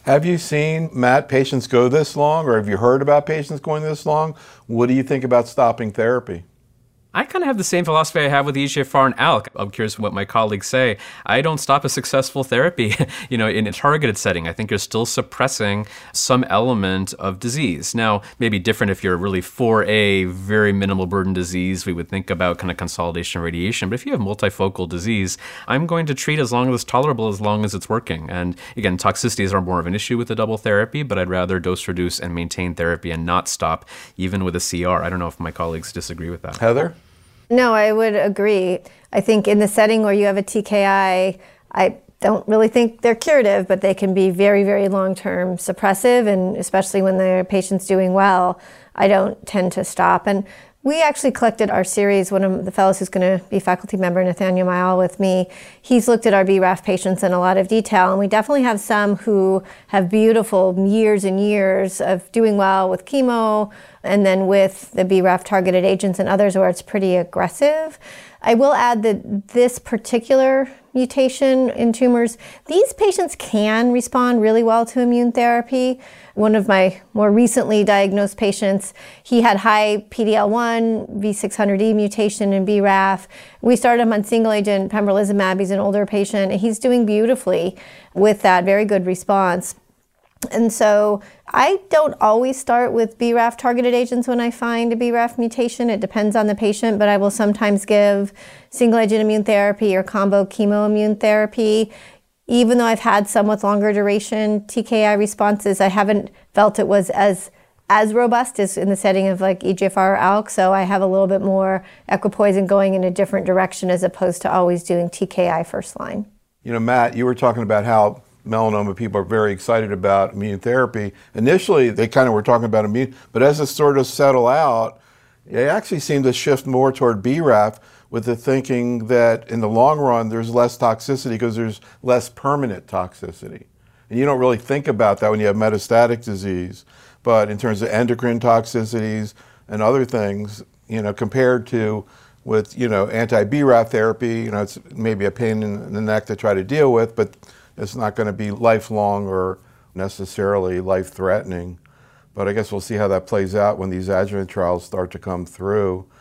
Have you seen, Matt, patients go this long, or have you heard about patients going this long? What do you think about stopping therapy? I kind of have the same philosophy I have with EGFR and ALK. I'm curious what my colleagues say. I don't stop a successful therapy, in a targeted setting. I think you're still suppressing some element of disease. Now, maybe different if you're really for a very minimal burden disease. We would think about kind of consolidation radiation. But if you have multifocal disease, I'm going to treat as long as it's tolerable, as long as it's working. And again, toxicities are more of an issue with the double therapy, but I'd rather dose reduce and maintain therapy and not stop, even with a CR. I don't know if my colleagues disagree with that. Heather? No, I would agree. I think in the setting where you have a TKI, I don't really think they're curative, but they can be very, very long-term suppressive, and especially when the patient's doing well, I don't tend to stop. And we actually collected our series. One of the fellows who's going to be faculty member, Nathaniel Mayal, with me, he's looked at our BRAF patients in a lot of detail, and we definitely have some who have beautiful years and years of doing well with chemo, and then with the BRAF targeted agents, and others where it's pretty aggressive. I will add that this particular mutation in tumors, these patients can respond really well to immune therapy. One of my more recently diagnosed patients, he had high PD-L1, V600E mutation in BRAF. We started him on single agent pembrolizumab. He's an older patient, and he's doing beautifully with that, very good response. And so I don't always start with BRAF targeted agents when I find a BRAF mutation. It depends on the patient, but I will sometimes give single agent immune therapy or combo chemo immune therapy. Even though I've had some with longer duration TKI responses, I haven't felt it was as robust as in the setting of like EGFR or ALK, so I have a little bit more equipoise in going in a different direction as opposed to always doing TKI first line. Matt, you were talking about how melanoma people are very excited about immune therapy. Initially, they kind of were talking about immune, but as it sort of settled out, they actually seem to shift more toward BRAF with the thinking that in the long run, there's less toxicity because there's less permanent toxicity. And you don't really think about that when you have metastatic disease, but in terms of endocrine toxicities and other things, compared to with, anti-BRAF therapy, it's maybe a pain in the neck to try to deal with, but it's not going to be lifelong or necessarily life-threatening. But I guess we'll see how that plays out when these adjuvant trials start to come through.